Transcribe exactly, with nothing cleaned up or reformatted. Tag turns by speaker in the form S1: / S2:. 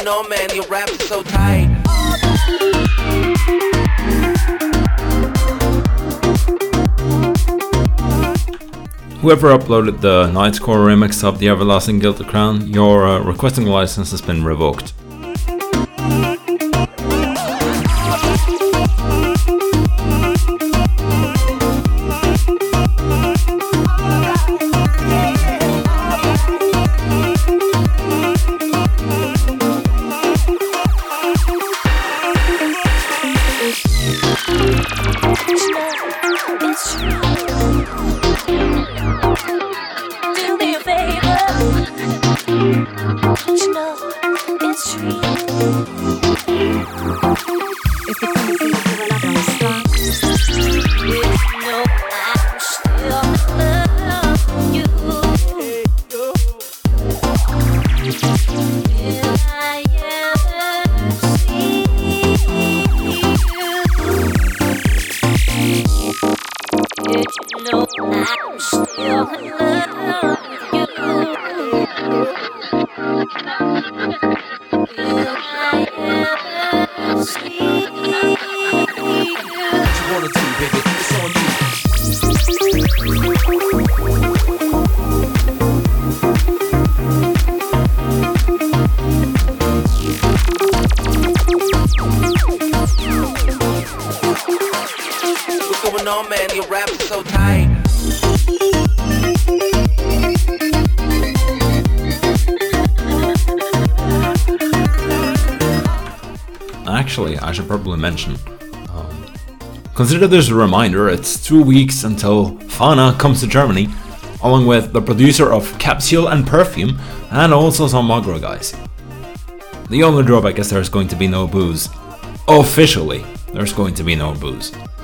S1: going on, man? Your rap is so tight.
S2: Whoever uploaded the Nightcore remix of The Everlasting Guilty Crown, your uh, requesting license has been revoked. Actually, I should probably mention, um, consider this a reminder, it's two weeks until Fauna comes to Germany, along with the producer of Capsule and Perfume, and also some Magro guys. The only drawback is there's going to be no booze. Officially, there's going to be no booze.